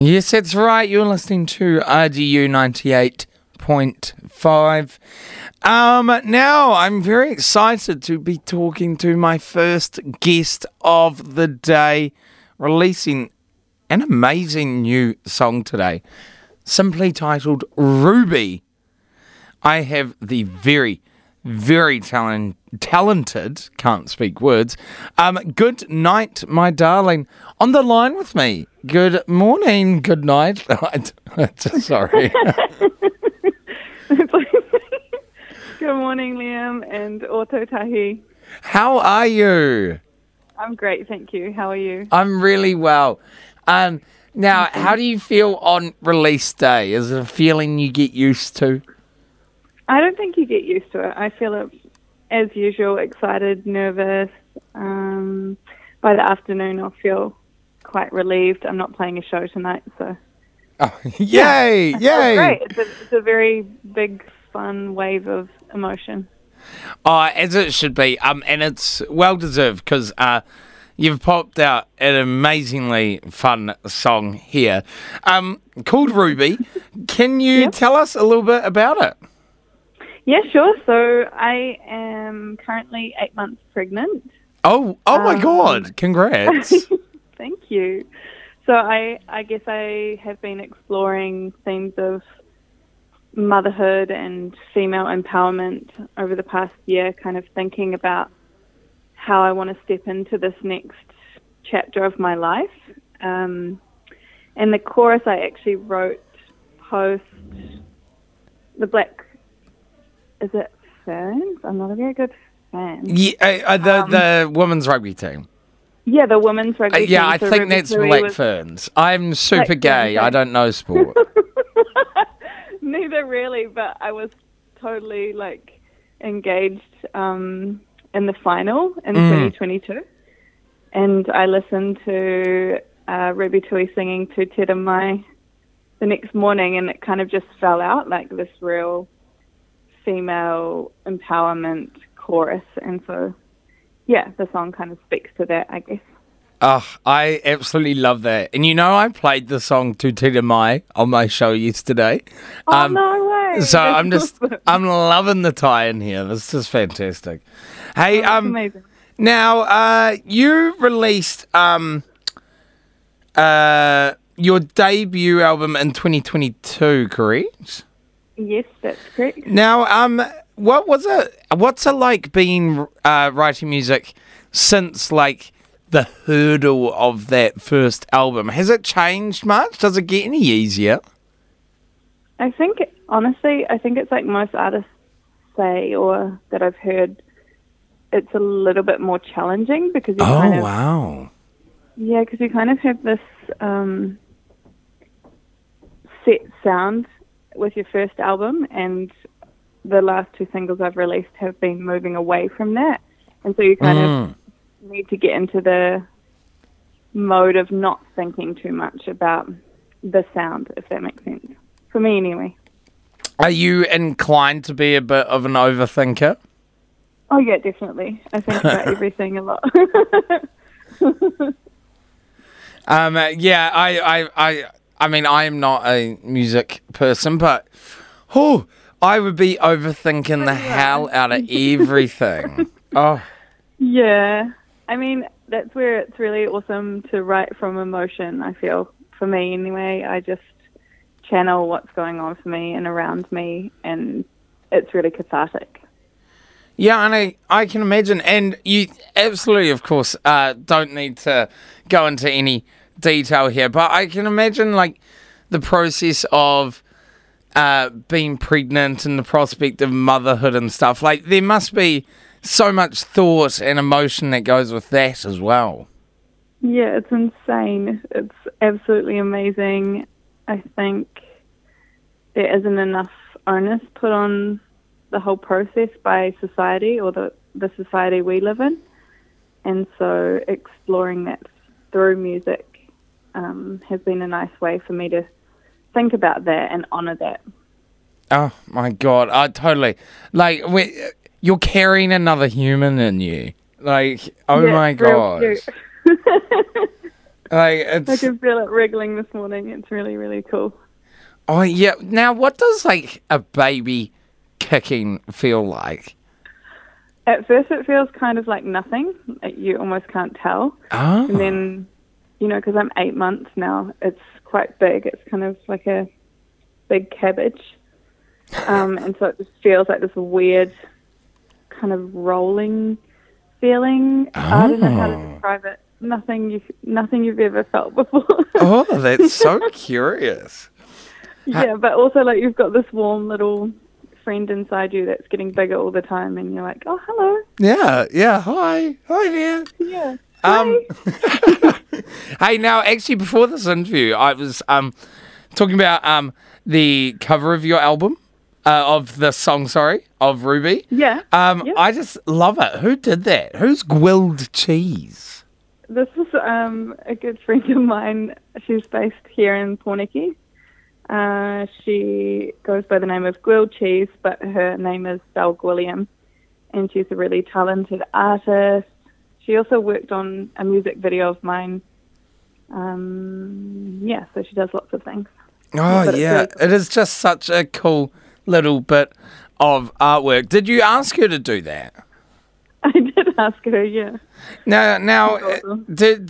Yes, that's right. You're listening to RDU 98.5. Now, I'm very excited to be talking to my first guest of the day, releasing an amazing new song today, simply titled Ruby. I have the very, very talented, can't speak words, Good Night, my darling, on the line with me. Good morning, good night. Sorry. Good morning, Liam and Ototahi. How are you? I'm great, thank you. How are you? I'm really well. Now, how do you feel on release day? Is it a feeling you get used to? I don't think you get used to it. I feel it, as usual, excited, nervous. By the afternoon, I'll feel quite relieved. I'm not playing a show tonight, so... Oh, yay! Yay! Great. It's a very big, fun wave of emotion. As it should be. And it's well-deserved because you've popped out an amazingly fun song here called Ruby. Can you tell us a little bit about it? Yeah, sure. So I am currently 8 months pregnant. Oh my God. Congrats. Thank you. So I guess I have been exploring themes of motherhood and female empowerment over the past year, kind of thinking about how I want to step into this next chapter of my life. And the chorus I actually wrote post the Black... Is it Ferns? I'm not a very good fan. Yeah, the women's rugby team. Yeah, the women's rugby team. Yeah, I so think Ruby that's Tui Black was... Ferns. I'm super Black gay. Ferns, I don't know sport. Neither really, but I was totally engaged in the final in 2022, and I listened to Ruby Tui singing to Te Mai the next morning, and it kind of just fell out like this real female empowerment chorus, and so the song kind of speaks to that, I guess. Oh, I absolutely love that. And I played the song to Te Mai on my show yesterday. Oh, no way. So That's awesome. I'm loving the tie-in here. This is fantastic. Hey, amazing. Now, you released your debut album in 2022, correct? Yes, that's correct. Now, what was it? What's it like being writing music since the hurdle of that first album? Has it changed much? Does it get any easier? I think, honestly, it's like most artists say, or that I've heard, it's a little bit more challenging because you wow. Yeah, because you kind of have this set sound with your first album, and the last two singles I've released have been moving away from that. And so you kind of need to get into the mode of not thinking too much about the sound, if that makes sense. For me, anyway. Are you inclined to be a bit of an overthinker? Oh, yeah, definitely. I think about everything a lot. I mean, I am not a music person, but I would be overthinking the hell out of everything. Oh. Yeah. I mean, that's where it's really awesome to write from emotion, I feel. For me, anyway, I just channel what's going on for me and around me, and it's really cathartic. Yeah, and I can imagine. And you absolutely, of course, don't need to go into any detail here, but I can imagine, the process of being pregnant and the prospect of motherhood and stuff. There must be so much thought and emotion that goes with that as well. Yeah, it's insane. It's absolutely amazing. I think there isn't enough onus put on the whole process by society or the society we live in. And so exploring that through music has been a nice way for me to think about that and honour that. Oh, my God. I totally... you're carrying another human in you. My God. Like I it's can feel it wriggling this morning. It's really, really cool. oh yeah. Now, what does like a baby kicking feel like? At first, it feels kind of like nothing. You almost can't tell. Oh, And then, because I'm 8 months now, it's quite big. It's kind of like a big cabbage. And so it just feels like this weird kind of rolling feeling. I don't know how to describe it. Nothing you've ever felt before. oh, that's so curious. Yeah, but also like you've got this warm little friend inside you that's getting bigger all the time, and you're like, oh, hello. Yeah. Hi there. Yeah. Hey, now actually, before this interview, I was talking about the cover of your album, of the song, of Ruby. Yeah. Yeah. I just love it. Who did that? Who's Gwilled Cheese? This is a good friend of mine. She's based here in Porniki. She goes by the name of Grilled Cheese, but her name is Belle Gwilliam, and she's a really talented artist. She also worked on a music video of mine. So she does lots of things. Oh, But it's yeah. really cool. It is just such a cool little bit of artwork. Did you ask her to do that? I did ask her, yeah. Now, That's awesome.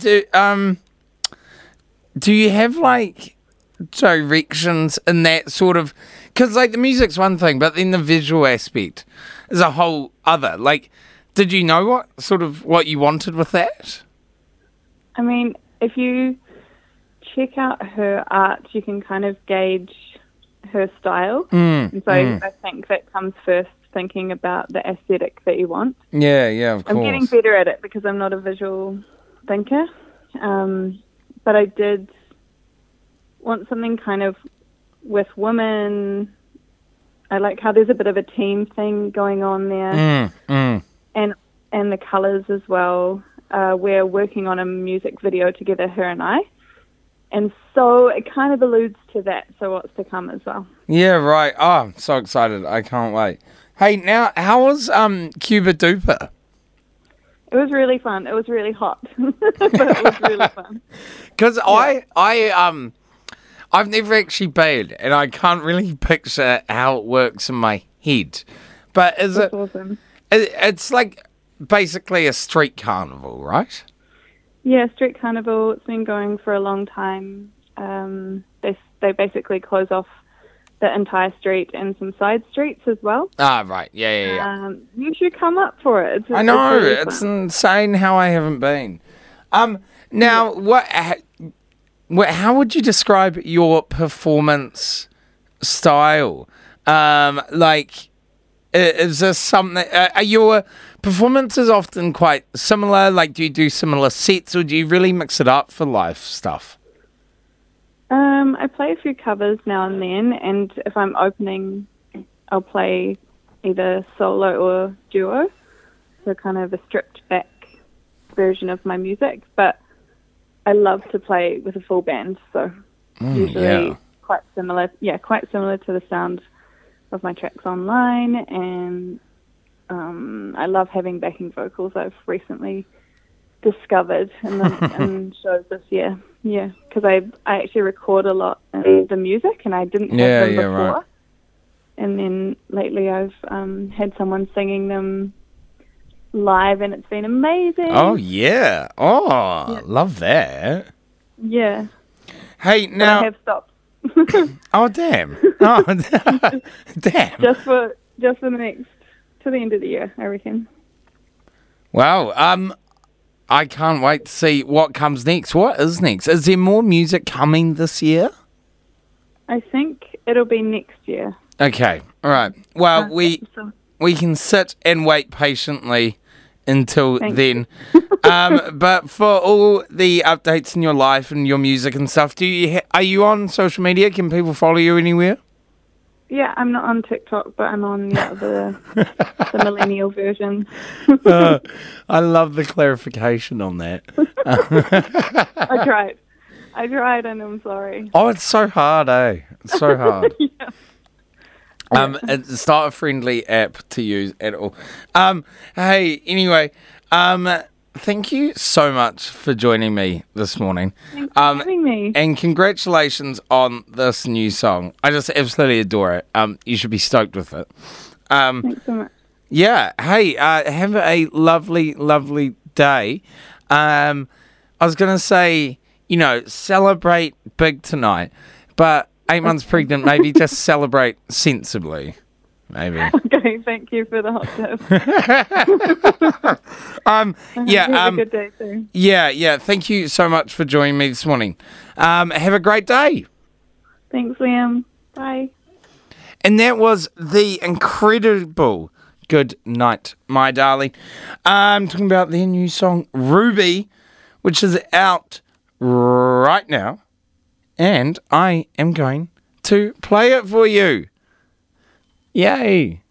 do you have like directions in that sort of? Because like the music's one thing, but then the visual aspect is a whole other. Like, did you know what you wanted with that? I mean, if you check out her art, you can kind of gauge her style. And so I think that comes first, thinking about the aesthetic that you want. Yeah, of course. I'm getting better at it because I'm not a visual thinker. But I did want something kind of with women. I like how there's a bit of a team thing going on there. And the colours as well. We're working on a music video together, her and I. And so it kind of alludes to that, so what's to come as well. Yeah, right. Oh, I'm so excited. I can't wait. Hey, now, how was Cuba Duper? It was really fun. It was really hot, but it was really fun. Because I've never actually been, and I can't really picture how it works in my head. But That's awesome. It's like basically a street carnival, right? Yeah, street carnival. It's been going for a long time. They basically close off the entire street and some side streets as well. Ah, right. Yeah. You should come up for it. I know. really It's fun. insane how I haven't been. Now, how would you describe your performance style? Is this something? Are your performances often quite similar? Like, do you do similar sets, or do you really mix it up for live stuff? I play a few covers now and then, and if I'm opening, I'll play either solo or duo, so kind of a stripped back version of my music. But I love to play with a full band, so usually quite similar to the sound of my tracks online, and I love having backing vocals. I've recently discovered in shows this year. Yeah, because I actually record a lot in the music, and I didn't have them before. Right. And then lately I've had someone singing them live, and it's been amazing. Oh yeah! Love that. Yeah. Hey, But now. I have stopped. Oh damn! Oh damn! just for the end of the year, I reckon. Wow. I can't wait to see what comes next. What is next? Is there more music coming this year? I think it'll be next year. Okay. All right. Well, we can sit and wait patiently until Thank then. But for all the updates in your life and your music and stuff, are you on social media? Can people follow you anywhere? Yeah, I'm not on TikTok, but I'm on the millennial version. I love the clarification on that. I tried, and I'm sorry. Oh, it's so hard, eh? It's so hard. Yeah. It's not a friendly app to use at all. Hey, anyway, thank you so much for joining me this morning. Thanks for having me. And congratulations on this new song. I just absolutely adore it. You should be stoked with it. Thanks so much. Yeah. Hey, have a lovely, lovely day. I was going to say, celebrate big tonight, but 8 months pregnant, maybe just celebrate sensibly. Maybe. Okay, thank you for the hot tip. Have a good day too. Yeah. Thank you so much for joining me this morning. Have a great day. Thanks, Liam. Bye. And that was the incredible Good Night, My Darling. I'm talking about their new song, Ruby, which is out right now. And I am going to play it for you. Yay.